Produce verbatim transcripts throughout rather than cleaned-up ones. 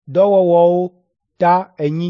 Dɔwɔwɔwo ta enyi.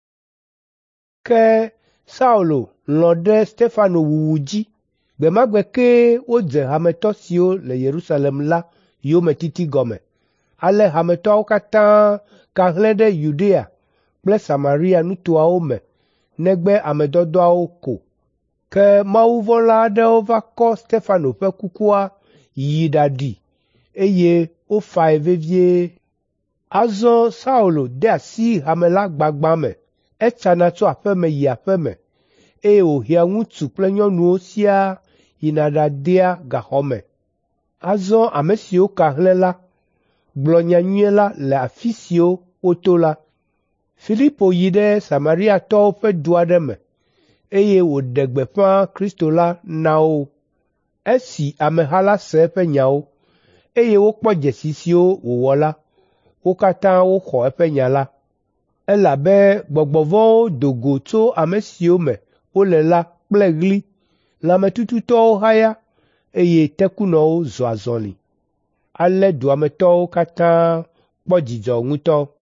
Ke Saulo lɔ̃ ɖe Stefano wuwu dzi. Gbe ma gbe ke wodze hametɔ siwo le Yerusalem la yometiti gɔme. Ale hametɔawo katã ka hlẽ ɖe Yudea kple Samaria nutoawo me negbe ame dɔdɔawo ko. Ke mawuvɔ̃la aɖewo va kɔ Stefano ƒe kukua yi ɖaɖi eye wofae vevie. Azɔ Saulo de asi hame la gbagbã me. Etsana tso aƒeme yi aƒeme eye wòhia ŋutsu kple nyɔnuwo siaa yina ɖadea gaxɔ me. Azɔ ame siwo ka hlẽ la gblɔ nyanyuie la le afi siwo woto la. Filipo yi ɖe Samariatɔwo ƒe du aɖe me eye wòɖe gbeƒã Kristo la na wo. Esi ameha la se eƒe nyawo eye wokpɔ dzesi siwo wòwɔ la, wo katã woxɔ eƒe nya la. Elabe gbɔgbɔ vɔ̃wo do go tso ame siwo me wole la kple ɣli, lãmetututɔwo haya eye tekunɔwo zɔ azɔli. Ale duametɔwo katã kpɔ dzidzɔ ŋutɔ.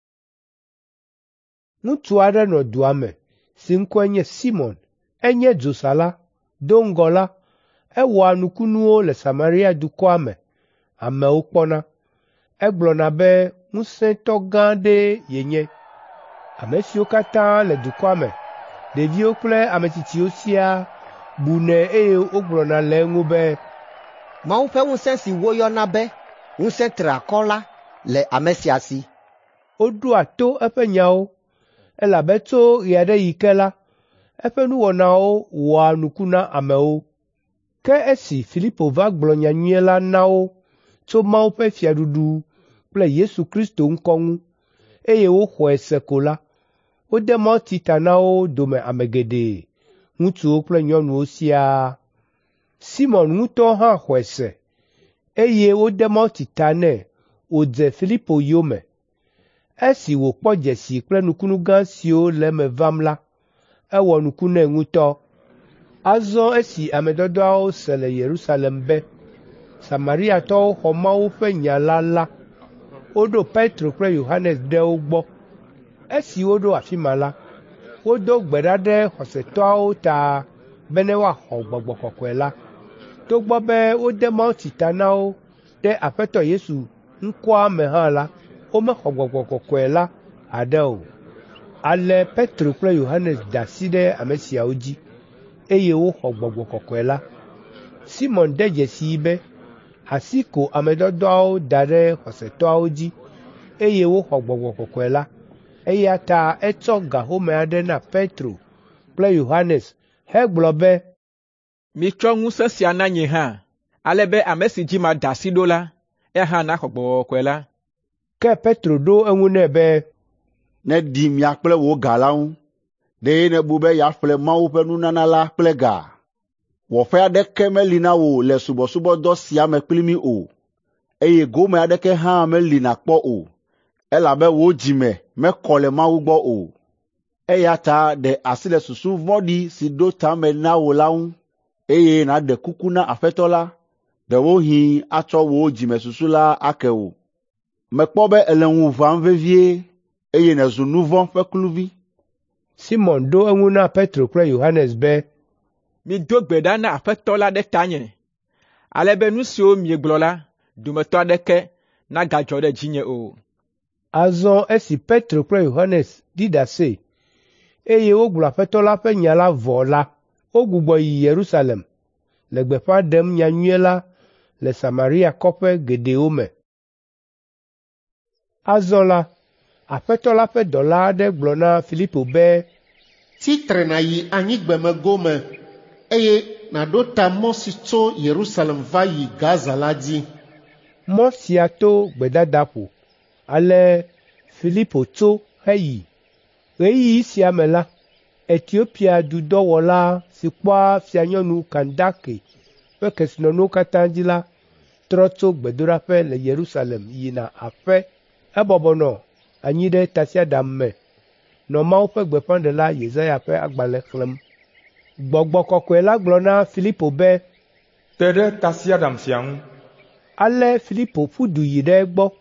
Ŋutsu aɖe nɔ dua me si ŋkɔe nye Simon. Enye dzosala, do ŋgɔ la, ewɔa nukunuwo le Samaria dukɔa me. Amewo kpɔna. Egblɔna be ŋusẽtɔ gã aɖee yenye. Ame siwo katã le dukɔa me, ɖeviwo kple ametsitsiwo siaa bunɛ eye wogblɔna le eŋu be Mawu ƒe ŋusẽ si woyɔna be ŋusẽ triakɔ la le ame sia si. Woɖoa to eƒe nyawo, elabe tso ɣe aɖe yi ke la, eƒe nuwɔnawo wɔa nuku na amewo. Ke esi Filipo va gblɔ nyanyuie la na wo tso Mawu ƒe fiaɖuɖu kple Yesu Kristo ŋkɔ ŋu, eye woxɔe se ko la, wode mɔti ta na wo dome ame geɖe, ŋutsuwo kple nyɔnuwo siaa. Simon ŋutɔ hã xɔe se, eye wode mɔti ta nɛ wòdze Filipo yome. Esi wòkpɔ dzesi kple nukunu gã siwo le eme vam la, ewɔ nuku nɛ ŋutɔ. Azɔ esi ame dɔdɔawo se le Yerusalem be Samariatɔwo xɔ Mawu ƒe nya la la, woɖo Petro kple Yohanes ɖe wo gbɔ. Esi woɖo afi ma la, wodo gbe ɖa ɖe xɔsetɔawo ta be ne woaxɔ Gbɔgbɔ Kɔkɔe la, togbɔ be wode mawutsi ta na wo ɖe Aƒetɔ Yesu ŋkɔa me hã la, womexɔ Gbɔgbɔ Kɔkɔe la haɖe o. Ale Petro kple Yohanes da asi ɖe ame siawo dzi, eye woxɔ Gbɔgbɔ Kɔkɔe la. Simon de dzesi be asi ko ame dɔdɔawo da ɖe xɔsetɔawo dzi, eye woxɔ Gbɔgbɔ Kɔkɔe la, eya ta etsɔ ga home aɖe na Petro kple Yohanes hegblɔ be, Mitsɔ ŋusẽ sia na nye hã, ale be ame si dzi mada asi ɖo la, ehã naxɔ Gbɔgbɔ Kɔkɔe la. Ke Petro ɖo eŋu nɛ be, ne ɖi mia kple wò ga la ŋu, ɖe nebu be yeaƒle Mawu ƒe nunana la kple ga. Wɔƒe aɖeke meli na wò le subɔsubɔdɔ sia me kpli mí o, eye gome aɖeke hã meli nakpɔ o, elabe wò dzime mekɔ le Mawu gbɔ o. Eya ta ɖe asi le susu vɔ̃ɖi si ɖo tame na wò la ŋu, eye nàɖe kuku na Aƒetɔ la, ɖewohĩ atsɔ wò dzimesusu la ake wò. Mekpɔ be ele ŋu ʋãm vevie, eye nèzu nu vɔ̃ ƒe kluvi. Simon ɖo eŋu na Petro kple Yohanes be, Mido gbe ɖa na Aƒetɔ la ɖe tanye, ale be nu siwo miegblɔ la, dometɔ aɖeke nagadzɔ ɖe dzinye o. Azɔ esi Petro kple Yohanes ɖi ɖase, eye wogblɔ Aƒetɔ la ƒe nya la vɔ la, wogbugbɔ yi Yerusalem, le gbeƒã ɖem nyanyuie la le Samaria kɔƒe geɖewo me. Azɔ la, Aƒetɔ la ƒe dɔla aɖe gblɔ na Filipo be, Titre nàyi anyigbeme gome, eye nàɖo ta mɔ si tso Yerusalem va yi Gaza la dzi. Mɔ sia to gbedadaƒo, ale Filipo tso heyi. Ɣeyiɣi sia me la, Etiopia dudɔwɔla si kpɔa fianyɔnu Kandake ƒe kesinɔnuwo katã dzi la, trɔ tso gbedoɖaƒe le Yerusalem yina aƒe. Ebɔbɔnɔ anyi ɖe tasiaɖam me, nɔ Mawu ƒe gbeƒãɖela Yesaya ƒe agbalẽ xlẽm. Gbɔgbɔ Kɔkɔe la gblɔ na Filipo be, te ɖe tasiaɖam sia ŋu. Ale Filipo ƒu du yi ɖe egbɔ.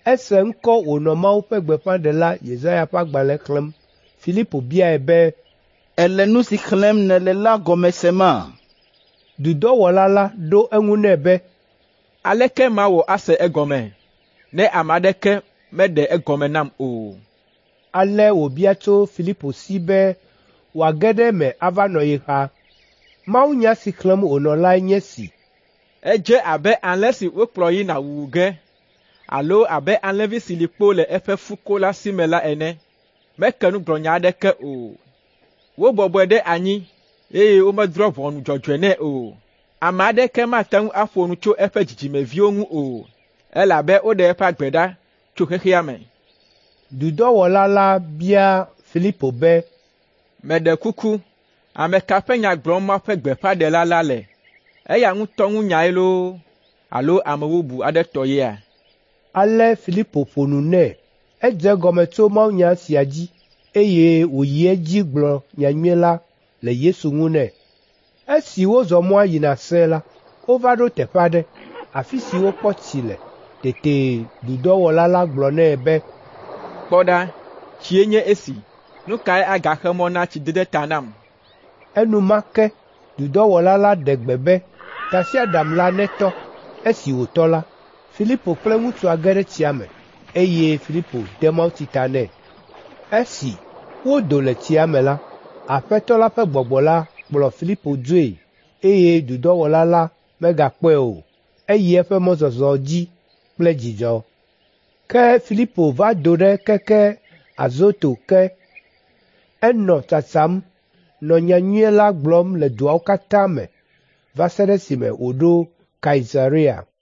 ese ŋkɔ wònɔ Mawu ƒe gbeƒãɖela Yesaya ƒe agbalẽ xlẽm. Filipo biae be, ele nu si xlẽm nèle la gɔme sema? Dudɔwɔla la ɖo eŋu nɛ be, aleke mawɔ ase egɔme ne ame aɖeke meɖe egɔme nam o. Ale wòbia tso Filipo si be wòage ɖe eme ava nɔ ye xa. Mawunya si xlẽm wònɔ lae nye si. Edze abe alẽ si wokplɔ yina wuwu ge, alo abe alẽvi si li kpo le eƒe fuko la si me la ene. Meke nugblɔnya aɖeke o. Wobɔbɔe ɖe anyi, eye womedrɔ̃ ʋɔnu dzɔdzɔe nɛ o. Ame aɖeke mate ŋu aƒo nu tso eƒe dzidzimeviwo ŋu o, elabe woɖe eƒe agbe ɖa tso xexea me. Dudɔwɔla la bia Filipo be, Meɖe kuku, ame ka ƒe nya gblɔm ma ƒe gbeƒãɖela la le? Eya ŋutɔ ŋu nyae loo, alo ame bubu aɖe tɔ yea? Ale Filipo ƒo nu nɛ. Edze gɔme tso mawunya sia dzi, eye wòyi edzi gblɔ nyanyuie la le Yesu ŋu nɛ. Esi wozɔ mɔa yina se la, wova ɖo teƒe aɖe, afi si wokpɔ tsi le. Tete dudɔwɔla la gblɔ nɛ be, Kpɔ ɖa, tsie nye esi. Nu kae agaxe mɔ na tsidede ta nam? Enumake dudɔwɔla la ɖe gbe be tasiaɖam la netɔ. Esi wòtɔ la, Filipo kple ŋutsua ge ɖe tsia me, eye Filipo de mawutsi ta nɛ. Esi wodo le tsia me la, Aƒetɔ la ƒe gbɔgbɔ la kplɔ Filipo dzoe, eye dudɔwɔla la megakpɔe o. Eyi eƒe mɔzɔzɔ dzi kple dzidzɔ. Ke Filipo va do ɖe keke Azoto ke. Enɔ tsatsam, nɔ nyanyuie la gblɔm le duawo katã me, va se ɖe esime wòɖo Kaesarea.